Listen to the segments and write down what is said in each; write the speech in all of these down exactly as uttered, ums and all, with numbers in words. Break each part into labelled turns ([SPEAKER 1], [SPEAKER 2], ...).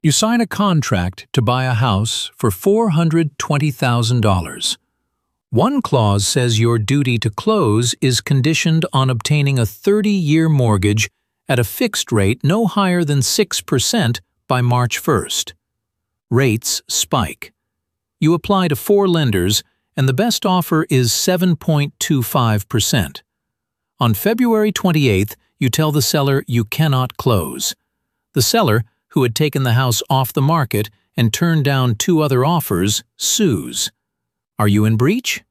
[SPEAKER 1] You sign a contract to buy a house for four hundred twenty thousand dollars. One clause says your duty to close is conditioned on obtaining a thirty-year mortgage at a fixed rate no higher than six percent by March first. Rates spike. You apply to four lenders, and the best offer is seven point two five percent. On February twenty-eighth, you tell the seller you cannot close. The seller, who had taken the house off the market and turned down two other offers, sues. Are you in breach?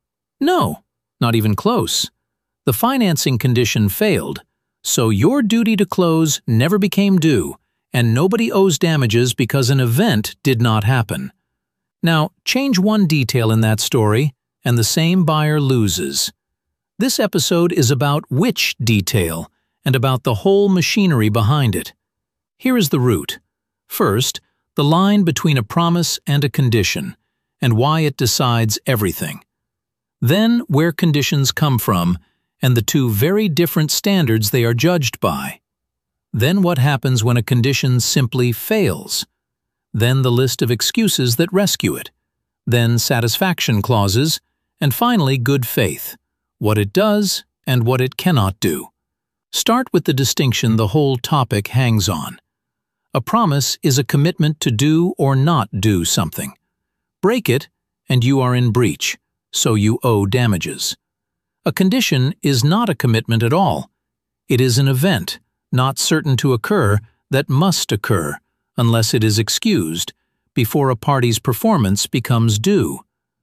[SPEAKER 1] No, not even close. The financing condition failed, so your duty to close never became due, and nobody owes damages because an event did not happen. Now, change one detail in that story, and the same buyer loses. This episode is about which detail, and about the whole machinery behind it. Here is the root. First, the line between a promise and a condition, and why it decides everything. Then, where conditions come from, and the two very different standards they are judged by. Then what happens when a condition simply fails. Then the list of excuses that rescue it. Then satisfaction clauses, and finally good faith, what it does and what it cannot do. Start with the distinction the whole topic hangs on. A promise is a commitment to do or not do something. Break it, and you are in breach, so you owe damages. A condition is not a commitment at all. It is an event, not certain to occur, that must occur, unless it is excused, before a party's performance becomes due.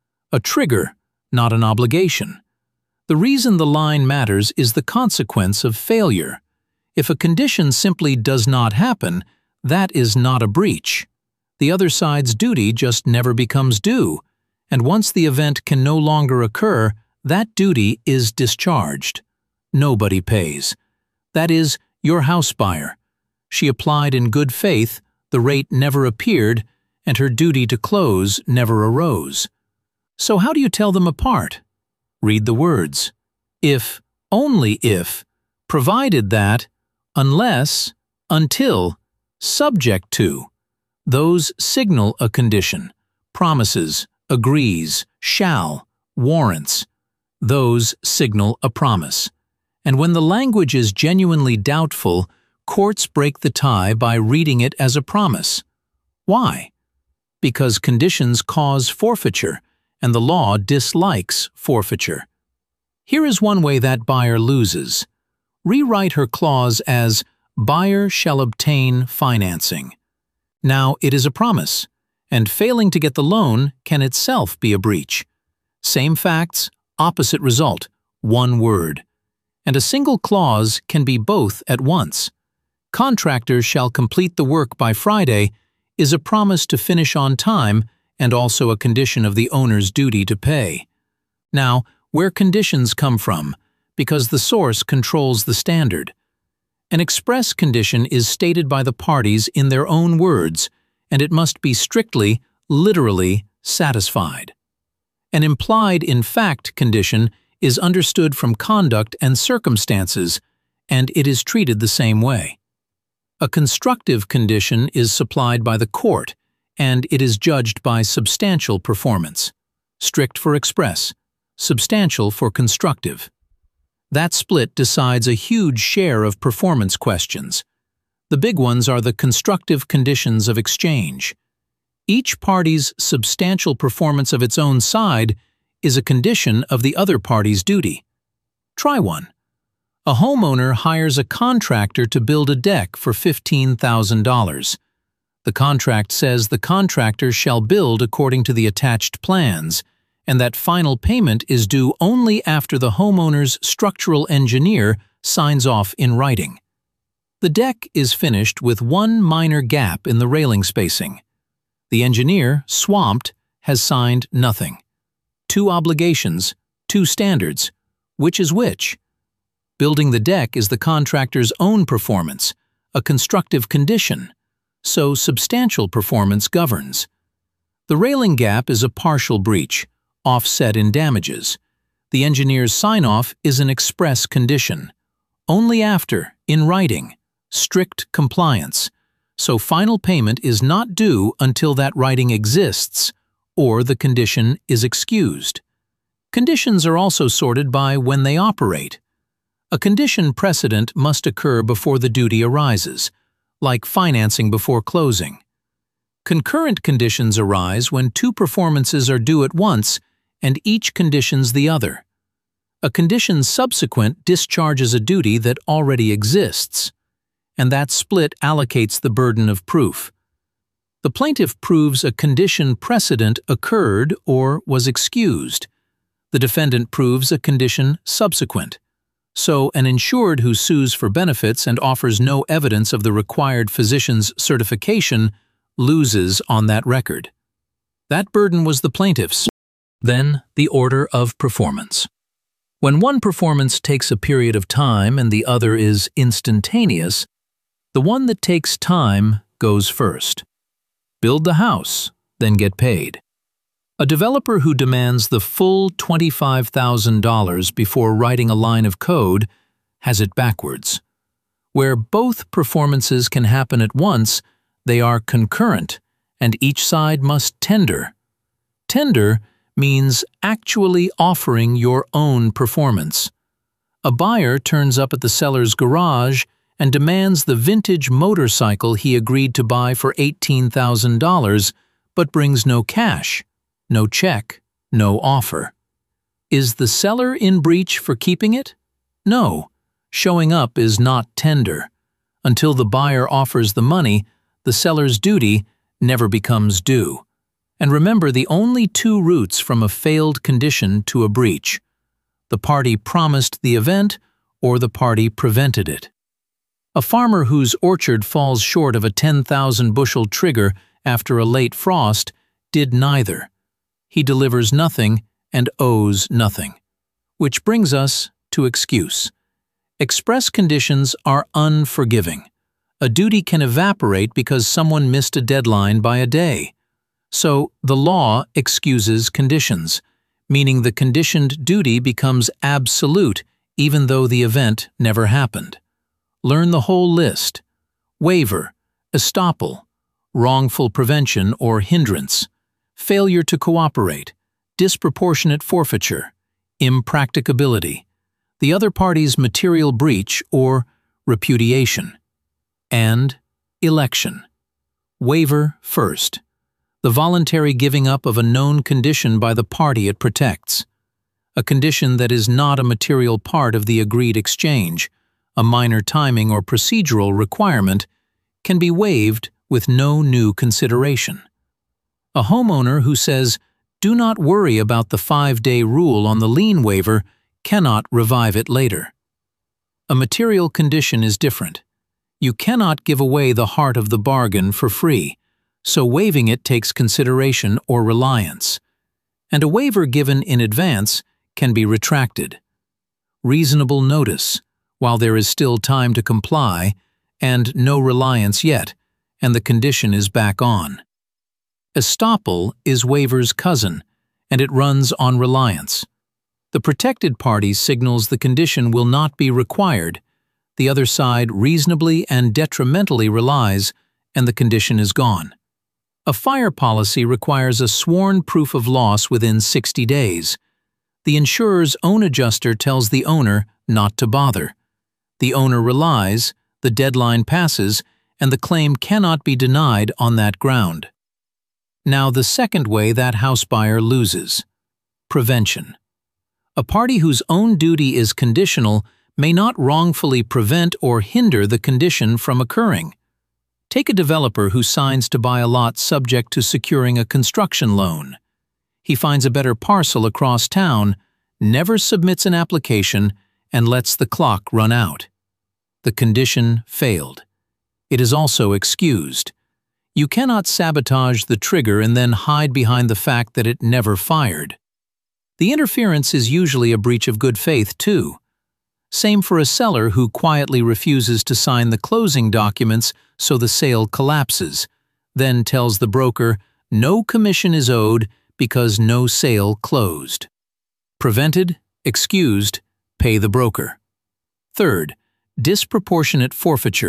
[SPEAKER 1] A trigger, not an obligation. The reason the line matters is the consequence of failure. If a condition simply does not happen, that is not a breach. The other side's duty just never becomes due, and once the event can no longer occur, that duty is discharged. Nobody pays. That is, your house buyer. She applied in good faith, the rate never appeared, and her duty to close never arose. So how do you tell them apart? Read the words. If, only if, provided that, unless, until, subject to. Those signal a condition. Promises, agrees, shall, warrants. Those signal a promise. And when the language is genuinely doubtful, courts break the tie by reading it as a promise. Why? Because conditions cause forfeiture, and the law dislikes forfeiture. Here is one way that buyer loses. Rewrite her clause as buyer shall obtain financing. Now it is a promise, and failing to get the loan can itself be a breach. Same facts, opposite result, one word. And a single clause can be both at once. Contractor shall complete the work by Friday is a promise to finish on time and also a condition of the owner's duty to pay. Now, where conditions come from, because the source controls the standard. An express condition is stated by the parties in their own words, and it must be strictly, literally, satisfied. An implied in fact condition is understood from conduct and circumstances, and it is treated the same way. A constructive condition is supplied by the court, and it is judged by substantial performance. Strict for express, substantial for constructive. That split decides a huge share of performance questions. The big ones are the constructive conditions of exchange. Each party's substantial performance of its own side is a condition of the other party's duty. Try one. A homeowner hires a contractor to build a deck for fifteen thousand dollars. The contract says the contractor shall build according to the attached plans, and that final payment is due only after the homeowner's structural engineer signs off in writing. The deck is finished with one minor gap in the railing spacing. The engineer, swamped, has signed nothing. Two obligations, two standards. Which is which? Building the deck is the contractor's own performance, a constructive condition, so substantial performance governs. The railing gap is a partial breach, offset in damages. The engineer's sign-off is an express condition. Only after, in writing, strict compliance, so final payment is not due until that writing exists or the condition is excused. Conditions are also sorted by when they operate. A condition precedent must occur before the duty arises, like financing before closing. Concurrent conditions arise when two performances are due at once and each conditions the other. A condition subsequent discharges a duty that already exists, and that split allocates the burden of proof. The plaintiff proves a condition precedent occurred or was excused. The defendant proves a condition subsequent. So an insured who sues for benefits and offers no evidence of the required physician's certification loses on that record. That burden was the plaintiff's. Then, the order of performance. When one performance takes a period of time and the other is instantaneous, the one that takes time goes first. Build the house, then get paid. A developer who demands the full twenty-five thousand dollars before writing a line of code has it backwards. Where both performances can happen at once, they are concurrent, and each side must tender. Tender means actually offering your own performance. A buyer turns up at the seller's garage and demands the vintage motorcycle he agreed to buy for eighteen thousand dollars, but brings no cash, no check, no offer. Is the seller in breach for keeping it? No. Showing up is not tender. Until the buyer offers the money, the seller's duty never becomes due. And remember the only two routes from a failed condition to a breach: the party promised the event or the party prevented it. A farmer whose orchard falls short of a ten thousand bushel trigger after a late frost did neither. He delivers nothing and owes nothing. Which brings us to excuse. Express conditions are unforgiving. A duty can evaporate because someone missed a deadline by a day. So, the law excuses conditions, meaning the conditioned duty becomes absolute even though the event never happened. Learn the whole list: waiver, estoppel, wrongful prevention or hindrance, failure to cooperate, disproportionate forfeiture, impracticability, the other party's material breach or repudiation, and election. Waiver first. The voluntary giving up of a known condition by the party it protects. A condition that is not a material part of the agreed exchange, a minor timing or procedural requirement, can be waived with no new consideration. A homeowner who says, "Do not worry about the five-day rule on the lien waiver," cannot revive it later. A material condition is different. You cannot give away the heart of the bargain for free, so waiving it takes consideration or reliance. And a waiver given in advance can be retracted. Reasonable notice, while there is still time to comply, and no reliance yet, and the condition is back on. Estoppel is waiver's cousin, and it runs on reliance. The protected party signals the condition will not be required. The other side reasonably and detrimentally relies, and the condition is gone. A fire policy requires a sworn proof of loss within sixty days. The insurer's own adjuster tells the owner not to bother. The owner relies, the deadline passes, and the claim cannot be denied on that ground. Now the second way that house buyer loses: prevention. A party whose own duty is conditional may not wrongfully prevent or hinder the condition from occurring. Take a developer who signs to buy a lot subject to securing a construction loan. He finds a better parcel across town, never submits an application, and lets the clock run out. The condition failed. It is also excused. You cannot sabotage the trigger and then hide behind the fact that it never fired. The interference is usually a breach of good faith, too. Same for a seller who quietly refuses to sign the closing documents so the sale collapses, then tells the broker no commission is owed because no sale closed. Prevented, excused, pay the broker. Third, disproportionate forfeiture,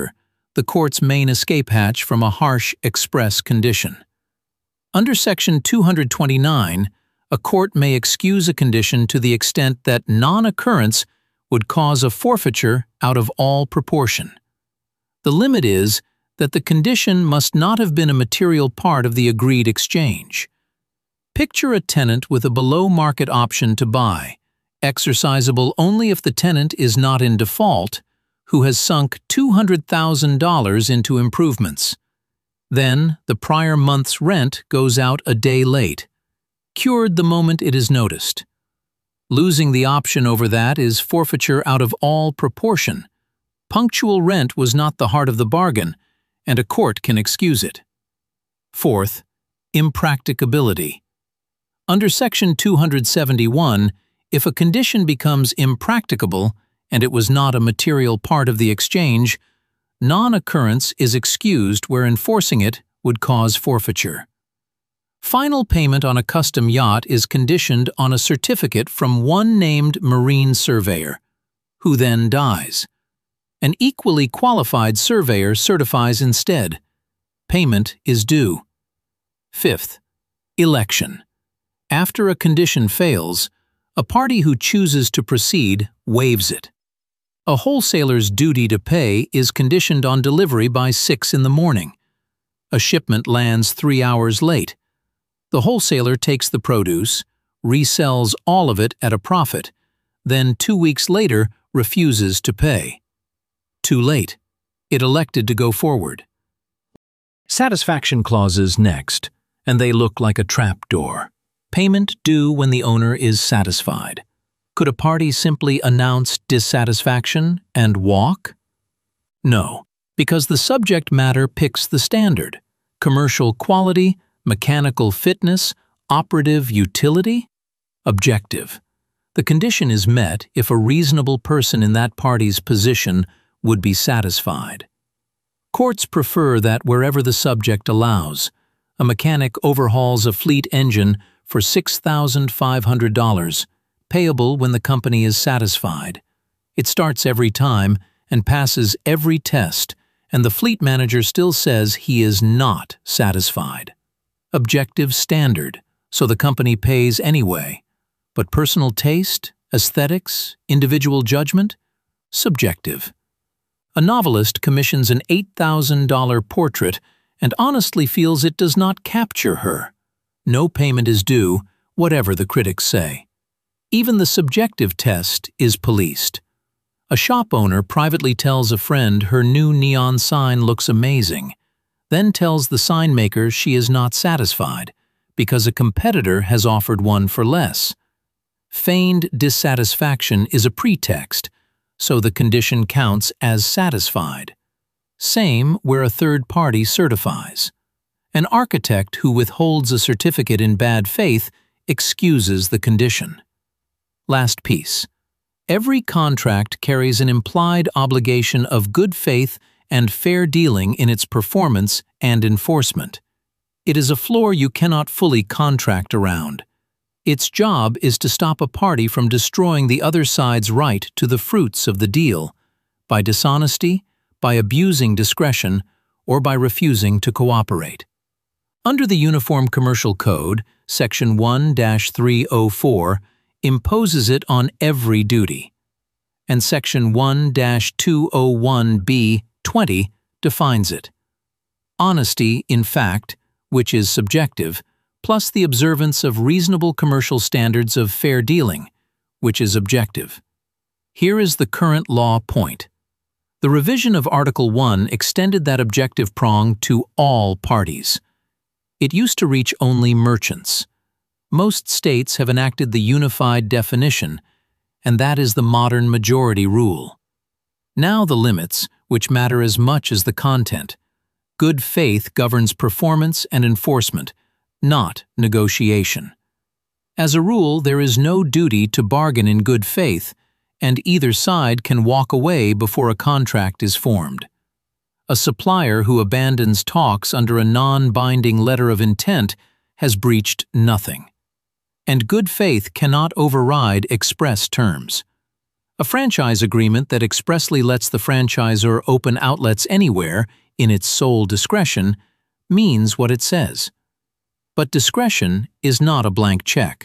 [SPEAKER 1] the court's main escape hatch from a harsh express condition. Under Section two hundred twenty-nine, a court may excuse a condition to the extent that non-occurrence would cause a forfeiture out of all proportion. The limit is that the condition must not have been a material part of the agreed exchange. Picture a tenant with a below-market option to buy, exercisable only if the tenant is not in default, who has sunk two hundred thousand dollars into improvements. Then, the prior month's rent goes out a day late, cured the moment it is noticed. Losing the option over that is forfeiture out of all proportion. Punctual rent was not the heart of the bargain, and a court can excuse it. Fourth, impracticability. Under Section two hundred seventy-one, if a condition becomes impracticable and it was not a material part of the exchange, non-occurrence is excused where enforcing it would cause forfeiture. Final payment on a custom yacht is conditioned on a certificate from one named marine surveyor, who then dies. An equally qualified surveyor certifies instead. Payment is due. Fifth, election. After a condition fails, a party who chooses to proceed waives it. A wholesaler's duty to pay is conditioned on delivery by six in the morning. A shipment lands three hours late. The wholesaler takes the produce, resells all of it at a profit, then two weeks later refuses to pay. Too late. It elected to go forward. Satisfaction clauses next, and they look like a trapdoor. Payment due when the owner is satisfied. Could a party simply announce dissatisfaction and walk? No, because the subject matter picks the standard. Commercial quality, mechanical fitness, operative utility? Objective. The condition is met if a reasonable person in that party's position would be satisfied. Courts prefer that wherever the subject allows, a mechanic overhauls a fleet engine for six thousand five hundred dollars, payable when the company is satisfied. It starts every time and passes every test, and the fleet manager still says he is not satisfied. Objective standard, so the company pays anyway. But personal taste, aesthetics, individual judgment? Subjective. A novelist commissions an eight thousand dollar portrait and honestly feels it does not capture her. No payment is due, whatever the critics say. Even the subjective test is policed. A shop owner privately tells a friend her new neon sign looks amazing, then tells the sign maker she is not satisfied because a competitor has offered one for less. Feigned dissatisfaction is a pretext, so the condition counts as satisfied. Same where a third party certifies. An architect who withholds a certificate in bad faith excuses the condition. Last piece. Every contract carries an implied obligation of good faith and fair dealing in its performance and enforcement. It is a floor you cannot fully contract around. Its job is to stop a party from destroying the other side's right to the fruits of the deal, by dishonesty, by abusing discretion, or by refusing to cooperate. Under the Uniform Commercial Code, Section one dash three oh four imposes it on every duty, and Section one dash two oh one B twenty defines it. Honesty, in fact, which is subjective, plus the observance of reasonable commercial standards of fair dealing, which is objective. Here is the current law point. The revision of Article one extended that objective prong to all parties. It used to reach only merchants. Most states have enacted the unified definition, and that is the modern majority rule. Now the limits, which matter as much as the content. Good faith governs performance and enforcement, not negotiation. As a rule, there is no duty to bargain in good faith, and either side can walk away before a contract is formed. A supplier who abandons talks under a non-binding letter of intent has breached nothing. And good faith cannot override express terms. A franchise agreement that expressly lets the franchisor open outlets anywhere, in its sole discretion, means what it says. But discretion is not a blank check.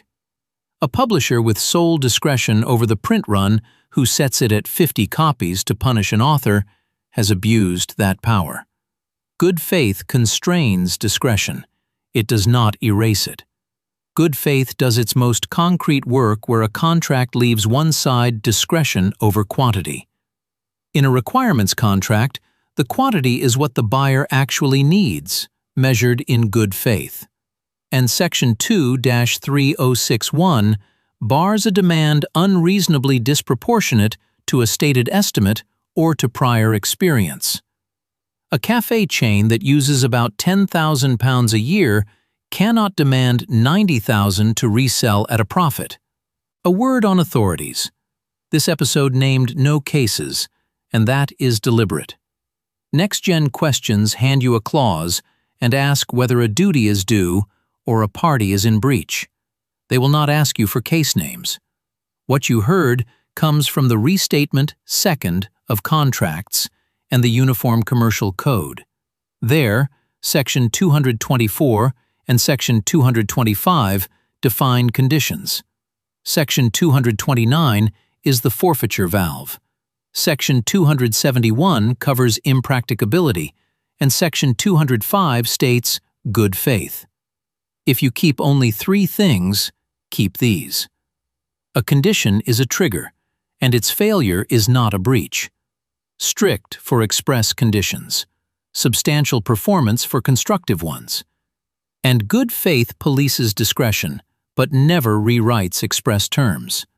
[SPEAKER 1] A publisher with sole discretion over the print run who sets it at fifty copies to punish an author has abused that power. Good faith constrains discretion. It does not erase it. Good faith does its most concrete work where a contract leaves one side discretion over quantity. In a requirements contract, the quantity is what the buyer actually needs, measured in good faith. And Section two dash three oh six one bars a demand unreasonably disproportionate to a stated estimate or to prior experience. A cafe chain that uses about ten thousand pounds a year cannot demand ninety thousand to resell at a profit. A word on authorities. This episode named no cases, and that is deliberate. Next-gen questions hand you a clause and ask whether a duty is due or a party is in breach. They will not ask you for case names. What you heard comes from the Restatement Second of Contracts and the Uniform Commercial Code. There, Section two hundred twenty-four and Section two hundred twenty-five define conditions. Section two hundred twenty-nine is the forfeiture valve. Section two hundred seventy-one covers impracticability, and Section two hundred five states good faith. If you keep only three things, keep these. A condition is a trigger, and its failure is not a breach. Strict for express conditions. Substantial performance for constructive ones. And good faith polices discretion, but never rewrites express terms.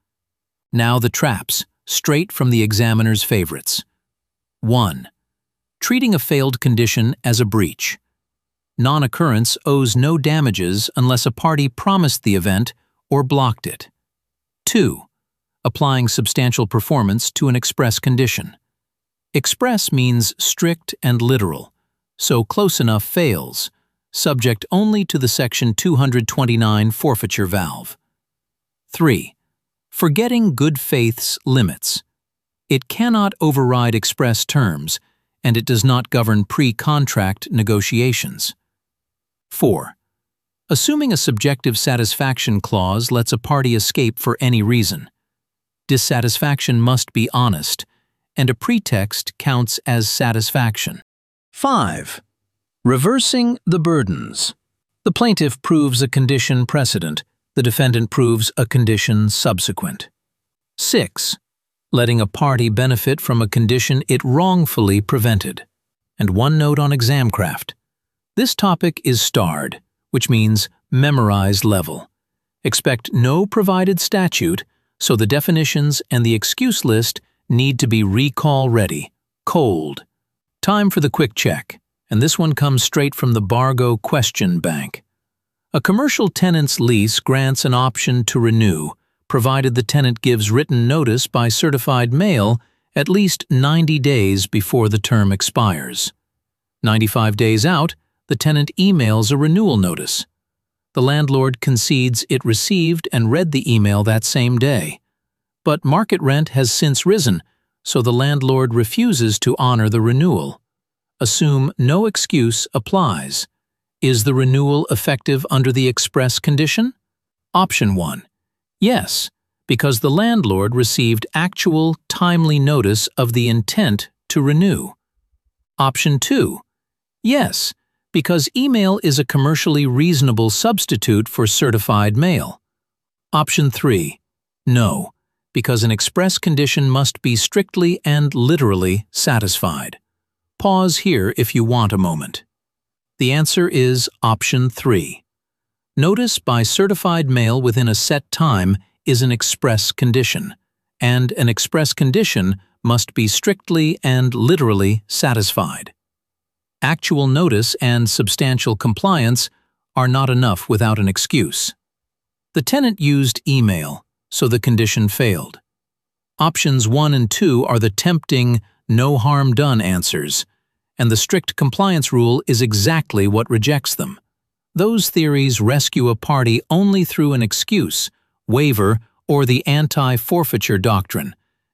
[SPEAKER 1] Now the traps, straight from the examiner's favorites. one. Treating a failed condition as a breach. Non-occurrence owes no damages unless a party promised the event or blocked it. two. Applying substantial performance to an express condition. Express means strict and literal, so close enough fails, subject only to the Section two hundred twenty-nine forfeiture valve. three. Forgetting good faith's limits. It cannot override express terms, and it does not govern pre-contract negotiations. four. Assuming a subjective satisfaction clause lets a party escape for any reason. Dissatisfaction must be honest, and a pretext counts as satisfaction. five. Reversing the burdens. The plaintiff proves a condition precedent, the defendant proves a condition subsequent. six. Letting a party benefit from a condition it wrongfully prevented. And one note on Examcraft. This topic is starred, which means memorized level. Expect no provided statute, so the definitions and the excuse list need to be recall ready, cold. Time for the quick check, and this one comes straight from the Bargo Question Bank. A commercial tenant's lease grants an option to renew, provided the tenant gives written notice by certified mail at least ninety days before the term expires. ninety-five days out, the tenant emails a renewal notice. The landlord concedes it received and read the email that same day. But market rent has since risen, so the landlord refuses to honor the renewal. Assume no excuse applies. Is the renewal effective under the express condition? Option one. Yes, because the landlord received actual, timely notice of the intent to renew. Option two. Yes, because email is a commercially reasonable substitute for certified mail. Option three. No, because an express condition must be strictly and literally satisfied. Pause here if you want a moment. The answer is option three. Notice by certified mail within a set time is an express condition, and an express condition must be strictly and literally satisfied. Actual notice and substantial compliance are not enough without an excuse. The tenant used email, so the condition failed. Options one and two are the tempting, no harm done answers, and the strict compliance rule is exactly what rejects them. Those theories rescue a party only through an excuse, waiver, or the anti-forfeiture doctrine,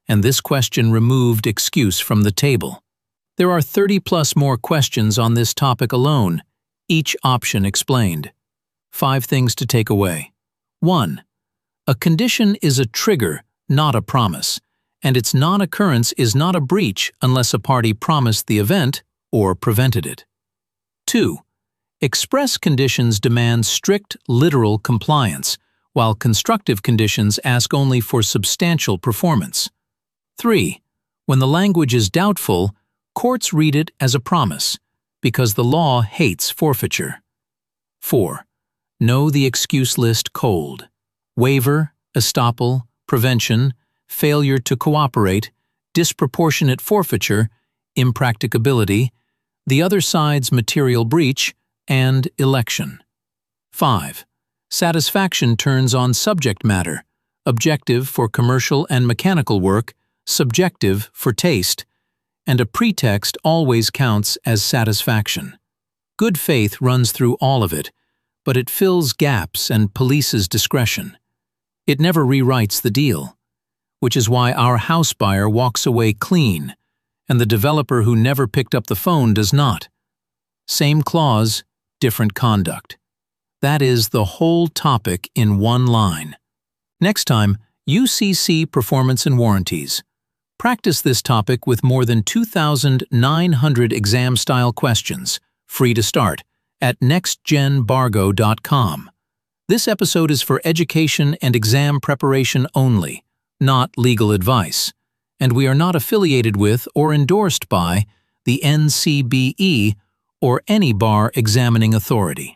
[SPEAKER 1] and this question removed excuse from the table. There are thirty plus more questions on this topic alone, each option explained. Five things to take away. one. A condition is a trigger, not a promise, and its non-occurrence is not a breach unless a party promised the event or prevented it. two. Express conditions demand strict, literal compliance, while constructive conditions ask only for substantial performance. three. When the language is doubtful, courts read it as a promise, because the law hates forfeiture. four. Know the excuse list cold. Waiver, estoppel, prevention, failure to cooperate, disproportionate forfeiture, impracticability, the other side's material breach, and election. five. Satisfaction turns on subject matter, objective for commercial and mechanical work, subjective for taste, and a pretext always counts as satisfaction. Good faith runs through all of it, but it fills gaps and polices discretion. It never rewrites the deal, which is why our house buyer walks away clean, and the developer who never picked up the phone does not. Same clause, different conduct. That is the whole topic in one line. Next time, U C C Performance and Warranties. Practice this topic with more than two thousand nine hundred exam-style questions, free to start, at next gen bargo dot com. This episode is for education and exam preparation only, not legal advice, and we are not affiliated with or endorsed by the N C B E or any bar examining authority.